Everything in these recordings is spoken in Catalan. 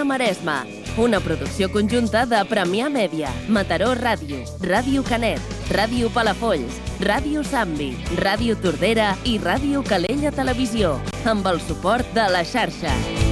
Maresme. Una producció conjunta de Premià Mèdia, Mataró Ràdio, Ràdio Canet, Ràdio Palafolls, Ràdio Sambi, Ràdio Tordera i Ràdio Calella Televisió, amb el suport de la xarxa.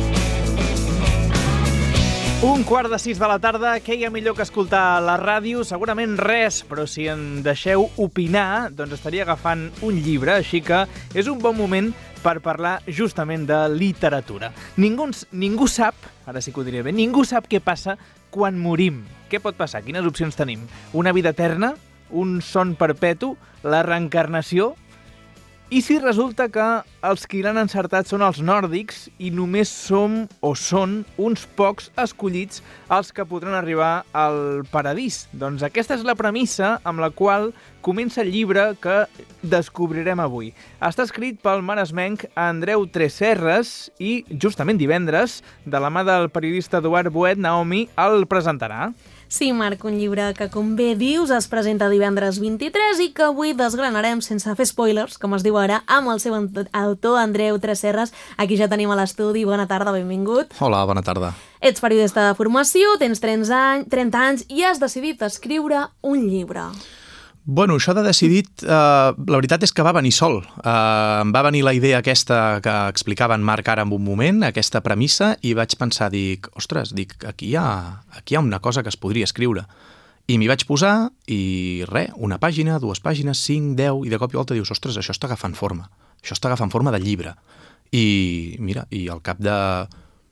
5:45 de la tarda, què hi ha millor que escoltar la ràdio? Segurament res, però si em deixeu opinar, doncs estaria agafant un llibre, així que és un bon moment per parlar justament de literatura. Ningú sap, ara sí que ho diré bé, ningú sap què passa quan morim. Què pot passar? Quines opcions tenim? Una vida eterna? Un son perpetu? La reencarnació? I si resulta que els qui l'han encertat són els nòrdics i només són uns pocs escollits els que podran arribar al paradís? Doncs aquesta és la premissa amb la qual comença el llibre que descobrirem avui. Està escrit pel maresmenc Andreu Tresserras i justament divendres, de la mà del periodista Eduard Boet, Naomi el presentarà. Sí, Marc, un llibre que, com bé dius, es presenta divendres 23 i que avui desgranarem sense fer spoilers, com es diu ara, amb el seu autor, Andreu Tresserras. Aquí ja tenim a l'estudi. Bona tarda, benvingut. Hola, bona tarda. Ets periodista de formació, tens 30 anys i has decidit escriure un llibre. Bueno, això de decidit, la veritat és que va venir sol. Em va venir la idea aquesta que explicava en Marc ara en un moment, aquesta premissa, i vaig pensar, aquí hi ha una cosa que es podria escriure. I m'hi vaig posar i una pàgina, 2 pàgines, 5, 10, i de cop i volta dius, ostres, això està agafant forma. Això està agafant forma de llibre. I mira, i al cap de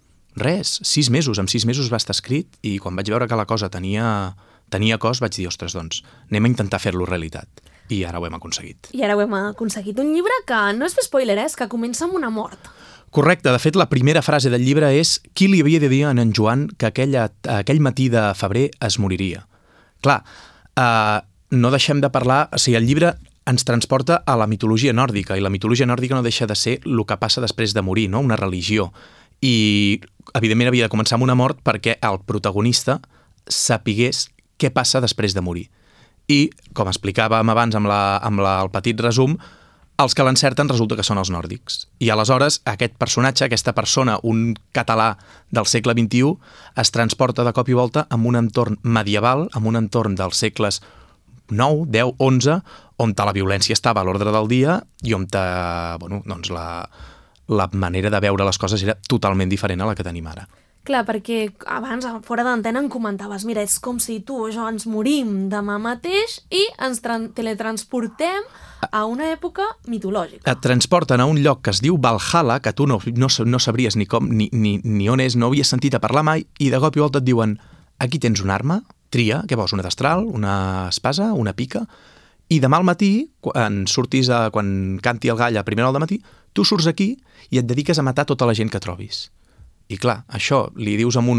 6 mesos, en 6 mesos va estar escrit, i quan vaig veure que la cosa tenia cos, vaig dir, ostres, doncs, anem a intentar fer-lo realitat. I ara ho hem aconseguit. I ara ho hem aconseguit. Un llibre que no és fer spoiler, és que comença amb una mort. Correcte. De fet, la primera frase del llibre és qui li havia de dir a en Joan que aquell matí de febrer es moriria. Clar, no deixem de parlar... O sigui, el llibre ens transporta a la mitologia nòrdica, i la mitologia nòrdica no deixa de ser el que passa després de morir, no? Una religió. I, evidentment, havia de començar amb una mort perquè el protagonista sapigués què passa després de morir. I, com explicàvem abans amb el petit resum, els que l'encerten resulta que són els nòrdics. I aleshores aquest personatge, aquesta persona, un català del segle XXI, es transporta de cop i volta en un entorn medieval, en un entorn dels segles IX, X, XI, on la violència estava a l'ordre del dia i on la manera de veure les coses era totalment diferent a la que tenim ara. Clar, perquè abans, fora d'antena, em comentaves, mira, és com si tu o jo ens morim demà mateix i ens teletransportem a una època mitològica. Et transporten a un lloc que es diu Valhalla, que tu no sabries ni com ni on és, no havies sentit a parlar mai, i de cop i volta et diuen, aquí tens una arma, tria, què vols, una destral, una espasa, una pica, i demà al matí, quan canti el gall a primera hora del matí, tu surts aquí i et dediques a matar tota la gent que trobis. I clar, això li dius amb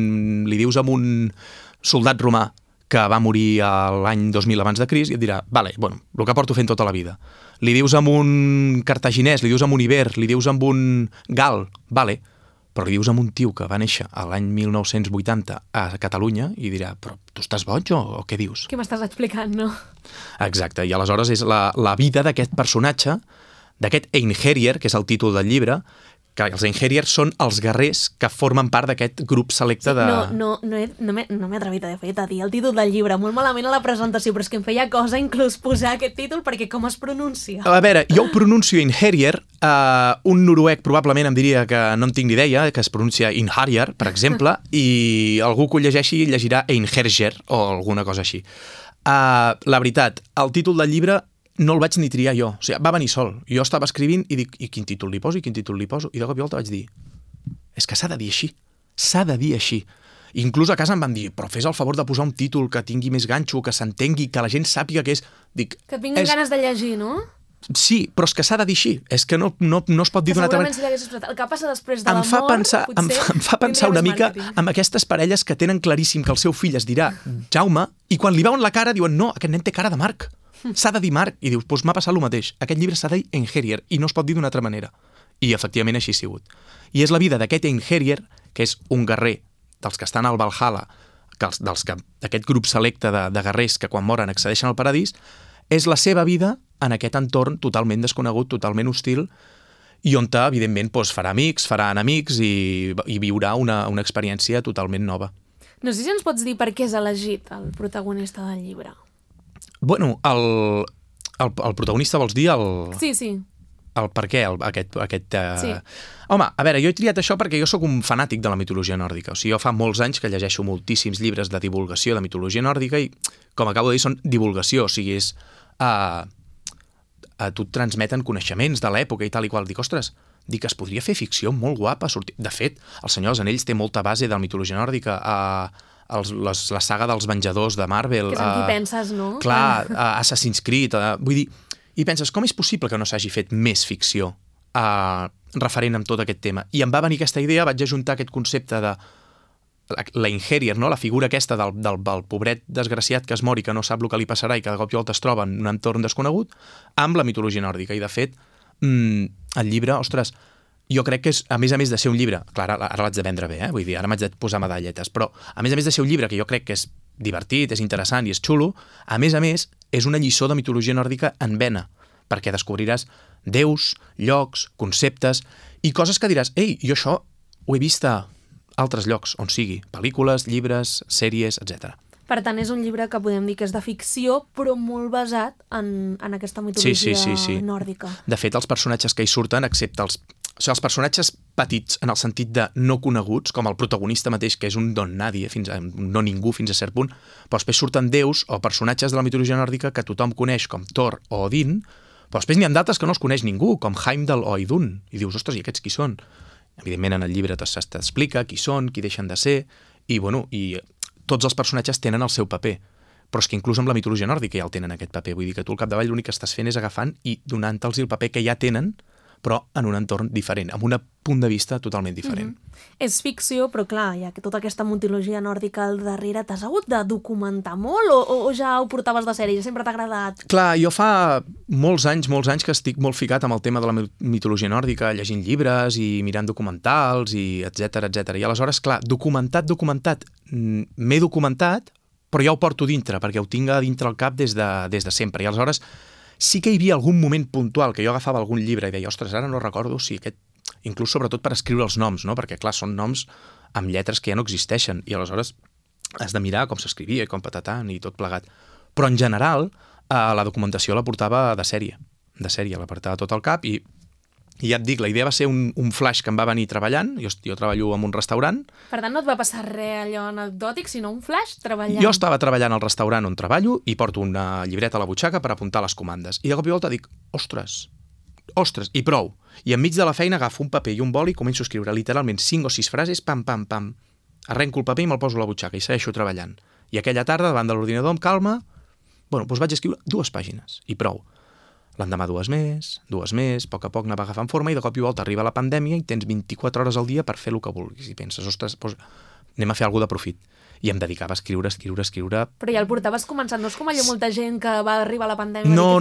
un soldat romà que va morir l'any 2000 abans de Crist i et dirà, vale, bueno, el que porto fent tota la vida. Li dius amb un cartaginès, li dius amb un iber, li dius amb un gal, vale, però li dius amb un tio que va néixer l'any 1980 a Catalunya i dirà, però tu estàs boig o què dius? Què m'estàs explicant, no? Exacte, i aleshores és la vida d'aquest personatge, d'aquest Einherjar, que és el títol del llibre, que els Einherjar són els guerrers que formen part d'aquest grup selecte de... No m'he atrevit a dir el títol del llibre, molt malament a la presentació, però és que em feia cosa inclús posar aquest títol perquè com es pronuncia? A veure, jo ho pronuncio Einherjar, un noruec probablement em diria que no en tinc ni idea, que es pronuncia Einherjar, per exemple, i algú que ho llegeixi llegirà Einherjar o alguna cosa així. La veritat, el títol del llibre no el vaig ni triar jo, o sigui, va venir sol. Jo estava escrivint i dic, i quin títol li poso, i de cop i volta vaig dir, és que s'ha de dir així. Inclús a casa em van dir, però fes el favor de posar un títol que tingui més ganxo, que s'entengui, que la gent sàpiga què és. Dic, que et vinguin ganes de llegir, no? Sí, però és que s'ha de dir així, és que no es pot dir d'una altra manera. Segurament si l'hagués explicat, el que passa després de la mort, em fa pensar una mica amb aquestes parelles que tenen claríssim que el seu fill es dirà Jaume, i quan li veuen la cara diuen, no, aquest nen té cara de Marc. S'ha de dir Marc, i dius, doncs m'ha passat el mateix. Aquest llibre s'ha de dir Einherjar, i no es pot dir d'una altra manera. I efectivament així ha sigut. I és la vida d'aquest Einherjar, que és un guerrer dels que estan al Valhalla, d'aquest grup selecte de guerrers que quan moren accedeixen al paradís, és la seva vida en aquest entorn totalment desconegut, totalment hostil, i on, evidentment, doncs, farà amics, farà enemics i viurà una experiència totalment nova. No sé si ens pots dir per què has elegit el protagonista del llibre. Bueno, el protagonista vols dir el... Sí. El per què, aquest... Sí. Home, a veure, jo he triat això perquè jo sóc un fanàtic de la mitologia nòrdica. O sigui, jo fa molts anys que llegeixo moltíssims llibres de divulgació de mitologia nòrdica i, com acabo de dir, són divulgació. O sigui, és... A tu et transmeten coneixements de l'època i tal i qual. Dic, ostres, que es podria fer ficció molt guapa. De fet, El Senyor dels Anells té molta base de la mitologia nòrdica. La saga dels Venjadors de Marvel... Que és en qui penses, no? Clar, Assassin's Creed... Vull dir... I penses, com és possible que no s'hagi fet més ficció referent amb tot aquest tema? I em va venir aquesta idea, vaig ajuntar aquest concepte de la Inherier, no? La figura aquesta del pobret desgraciat que es mor i que no sap el que li passarà i que de cop i volta es troba en un entorn desconegut, amb la mitologia nòrdica. I, de fet, el llibre, ostres, jo crec que és, a més de ser un llibre... Clar, ara l'haig de vendre bé, vull dir, ara m'haig de posar medalletes, però a més de ser un llibre que jo crec que és divertit, és interessant i és xulo, a més, és una lliçó de mitologia nòrdica en vena, perquè descobriràs déus, llocs, conceptes i coses que diràs, ei, jo això ho he vist a altres llocs, on sigui, pel·lícules, llibres, sèries, etc. Per tant, és un llibre que podem dir que és de ficció, però molt basat en aquesta mitologia nòrdica. De fet, els personatges que hi surten, excepte els personatges petits, en el sentit de no coneguts, com el protagonista mateix, que és un don nadie, no ningú fins a cert punt, però després surten déus o personatges de la mitologia nòrdica que tothom coneix, com Thor o Odin, però després n'hi ha d'altres que no els coneix ningú, com Heimdall o Idun, i dius, ostres, i aquests qui són? Evidentment, en el llibre t'explica qui són, qui deixen de ser, i tots els personatges tenen el seu paper, però és que inclús amb la mitologia nòrdica ja el tenen aquest paper, vull dir que tu al capdavall l'únic que estàs fent és agafant i donant-los el paper que ja tenen, però en un entorn diferent, amb un punt de vista totalment diferent. És ficció, però clar, hi ha tota aquesta mitologia nòrdica al darrere. T'has hagut de documentar molt o ja ho portaves de sèrie? Ja sempre t'ha agradat? Clar, jo fa molts anys que estic molt ficat amb el tema de la mitologia nòrdica, llegint llibres i mirant documentals i etcètera. I aleshores, clar, documentat, m'he documentat, però ja ho porto dintre, perquè ho tinc a dintre el cap des de sempre. I aleshores sí que hi havia algun moment puntual que jo agafava algun llibre i deia, ostres, ara no recordo si aquest... Inclús sobretot per escriure els noms, no? Perquè clar, són noms amb lletres que ja no existeixen i aleshores has de mirar com s'escrivia i com patatant i tot plegat. Però en general la documentació la portava de sèrie, la portava tot al cap i ja et dic, la idea va ser un flash que em va venir treballant, jo treballo en un restaurant. Per tant, no et va passar res allò anecdòtic, sinó un flash treballant. Jo estava treballant al restaurant on treballo i porto una llibreta a la butxaca per apuntar les comandes. I de cop i volta dic, ostres, i prou. I enmig de la feina agafo un paper i un boli i començo a escriure literalment 5 o 6 frases, pam. Arrenco el paper i me'l poso a la butxaca i segueixo treballant. I aquella tarda, davant de l'ordinador, amb calma, doncs vaig escriure 2 pàgines i prou. L'endemà 2 més, a poc anava agafant forma i de cop i volta arriba la pandèmia i tens 24 hores al dia per fer el que vulguis. I penses, ostres, anem a fer alguna de profit. I em dedicava a escriure. Però ja el portaves començant, no és com allò molta gent que va arribar a la pandèmia... No.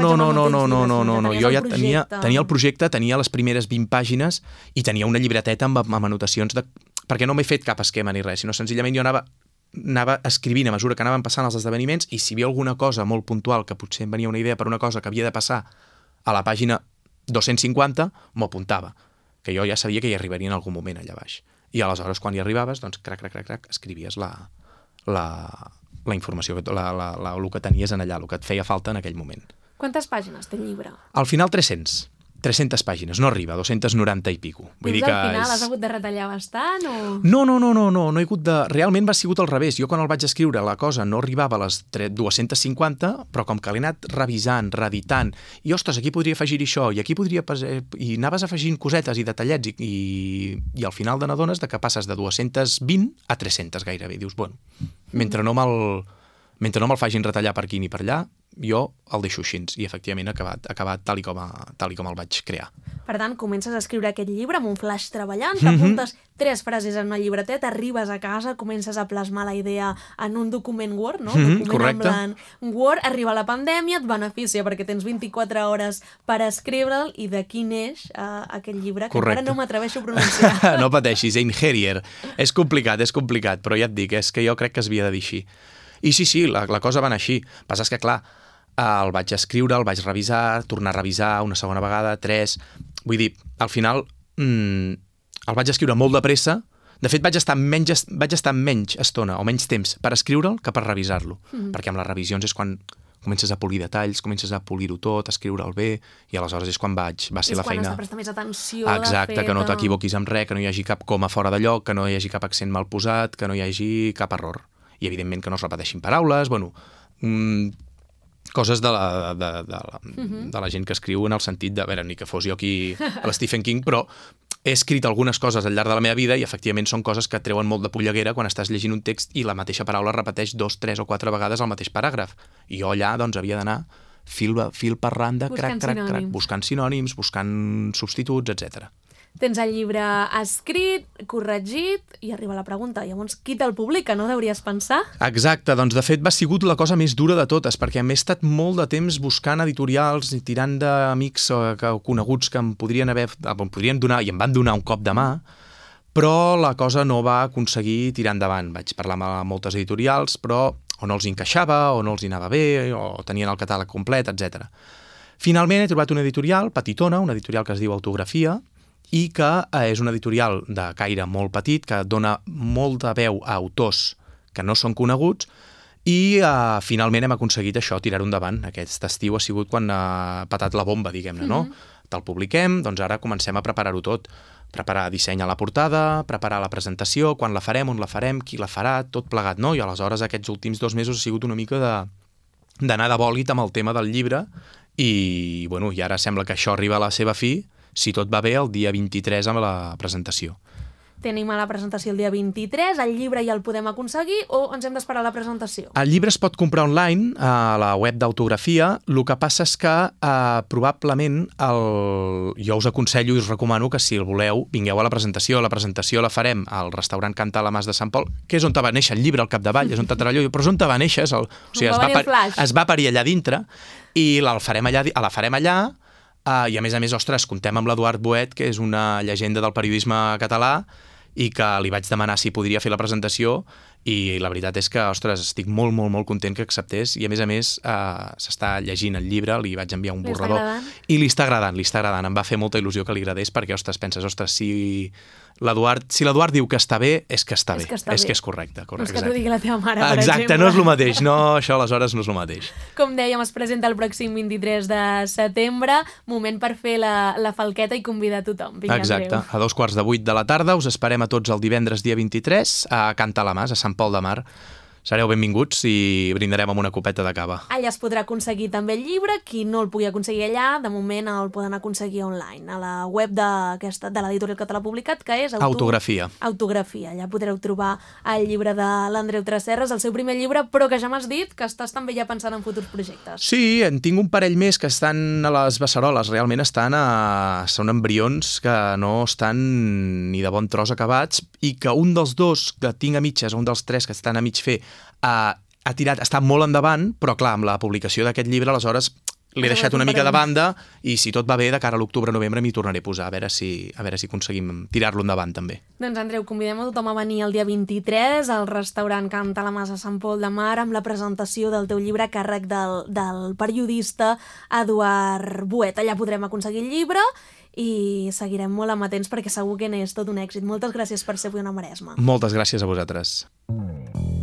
Jo ja tenia el projecte, tenia les primeres 20 pàgines i tenia una llibreteta amb anotacions perquè no m'he fet cap esquema ni res, sinó senzillament jo anava escrivint a mesura que anaven passant els esdeveniments i si hi havia alguna cosa molt puntual que potser em venia una idea per una cosa que havia de passar a la pàgina 250, m'ho apuntava, que jo ja sabia que hi arribaria en algun moment allà baix. I aleshores, quan hi arribaves, doncs, crac, escrivies la informació, el que tenies en allà, el que et feia falta en aquell moment. Quantes pàgines té el llibre? Al final 300 pàgines, no arriba, 290 i pico. Vull dir que al final has hagut de retallar bastant o...? No he hagut de... Realment va sigut al revés. Jo quan el vaig escriure la cosa no arribava a les 250, però com que l'he anat revisant, reeditant, i ostres, aquí podria afegir això, i aquí podria... I anaves afegint cosetes i detallets i al final n'adones que passes de 220 a 300 gairebé. Dius, bueno, mentre no me'l facin retallar per aquí ni per allà, jo el deixo així i efectivament ha acabat tal i com el vaig crear. Per tant, comences a escriure aquest llibre amb un flash treballant, t'apuntes 3 frases en una llibreteta, arribes a casa, comences a plasmar la idea en un document Word, no? Correcte. En Word, arriba la pandèmia, et beneficia perquè tens 24 hores per escriure'l i d'aquí neix aquest llibre que encara no m'atreveixo a pronunciar. No pateixis, Einherjar. És complicat, però ja et dic, és que jo crec que es havia de dir així. I sí, la cosa va anar així. El que passa és que, clar, el vaig escriure, el vaig revisar, tornar a revisar una segona vegada, 3... vull dir, al final el vaig escriure molt de pressa. De fet, vaig estar menys estona o menys temps per escriure'l que per revisar-lo, perquè amb les revisions és quan comences a polir detalls, comences a polir-ho tot, a escriure'l bé, i aleshores és quan va ser la feina... És quan has de prestar més atenció, exacte, que no t'equivoquis amb res, que no hi hagi cap coma fora de lloc, que no hi hagi cap accent mal posat, que no hi hagi cap error. I, evidentment, que no es repeteixin paraules, bueno... coses de la gent que escriu en el sentit de, a veure, ni que fos jo aquí a l'Stephen King, però he escrit algunes coses al llarg de la meva vida i efectivament són coses que treuen molt de polleguera quan estàs llegint un text i la mateixa paraula repeteix 2, 3 o 4 vegades el mateix paràgraf. I jo allà doncs havia d'anar fil per randa, crac, buscant sinònims, buscant substituts, etc. Tens el llibre escrit, corregit, i arriba la pregunta, llavors qui te'l publica, no deuries pensar? Exacte, doncs de fet va sigut la cosa més dura de totes, perquè m'he estat molt de temps buscant editorials i tirant d'amics o coneguts que em podrien donar, i em van donar un cop de mà, però la cosa no va aconseguir tirar endavant. Vaig parlar amb moltes editorials, però o no els encaixava, o no els anava bé, o tenien el catàleg complet, etc. Finalment he trobat una editorial, petitona, una editorial que es diu Autografia, i que és una editorial de caire molt petit, que dona molta veu a autors que no són coneguts, i finalment hem aconseguit això, tirar-ho endavant. Aquest estiu ha sigut quan ha patat la bomba, diguem-ne, no? Te'l publiquem, doncs ara comencem a preparar-ho tot. Preparar disseny a la portada, preparar la presentació, quan la farem, on la farem, qui la farà, tot plegat, no? I aleshores aquests últims 2 mesos ha sigut una mica d'anar de bòlit amb el tema del llibre i, bueno, i ara sembla que això arriba a la seva fi, si tot va bé, el dia 23 amb la presentació. Tenim a la presentació el dia 23, el llibre ja el podem aconseguir o ens hem d'esperar a la presentació? El llibre es pot comprar online a la web d'Autografia, el que passa és que probablement jo us aconsello i us recomano que si el voleu vingueu a la presentació la farem al restaurant Canta a la Mas de Sant Pol, que és on va néixer el llibre al capdavall, és on treballó, però és on va néixer, o sigui, es va parir allà dintre i la farem allà. I a més, ostres, comptem amb l'Eduard Boet, que és una llegenda del periodisme català i que li vaig demanar si podria fer la presentació i la veritat és que, ostres, estic molt, molt, molt content que acceptés i a més s'està llegint el llibre, li vaig enviar un borrador i li està agradant, em va fer molta il·lusió que li agradés perquè, ostres, penses, si l'Eduard diu que està bé, és que està bé, és que és correcte. No és que t'ho digui la teva mare, per exemple. Exacte, no és el mateix, això aleshores no és el mateix. Com dèiem, es presenta el pròxim 23 de setembre, moment per fer la falqueta i convidar tothom. Exacte, a 2:15 de la tarda, us esperem a tots el divendres dia 23 a Canta a la Mas, a Sant Pol de Mar. Sereu benvinguts i brindarem amb una copeta de cava. Allà es podrà aconseguir també el llibre. Qui no el pugui aconseguir allà, de moment el poden aconseguir online, a la web de l'editorial que te l'ha publicat, que és Autografia. Autografia. Allà podreu trobar el llibre de l'Andreu Tresserras, el seu primer llibre, però que ja m'has dit que estàs també ja pensant en futurs projectes. Sí, en tinc un parell més que estan a les beceroles. Realment són embrions que no estan ni de bon tros acabats i que un dels 2 que tinc a mitges, un dels 3 que estan a mig fer, està molt endavant, però clar, amb la publicació d'aquest llibre aleshores l'he deixat una mica de banda i si tot va bé, de cara a l'octubre-novembre m'hi tornaré a posar, a veure si aconseguim tirar-lo endavant també. Doncs Andreu, convidem a tothom a venir el dia 23 al restaurant Canta a la Mas a Sant Pol de Mar amb la presentació del teu llibre a càrrec del periodista Eduard Boet. Allà podrem aconseguir el llibre i seguirem molt amatents perquè segur que n'és tot un èxit. Moltes gràcies per ser avui a Maresma. Moltes gràcies a vosaltres.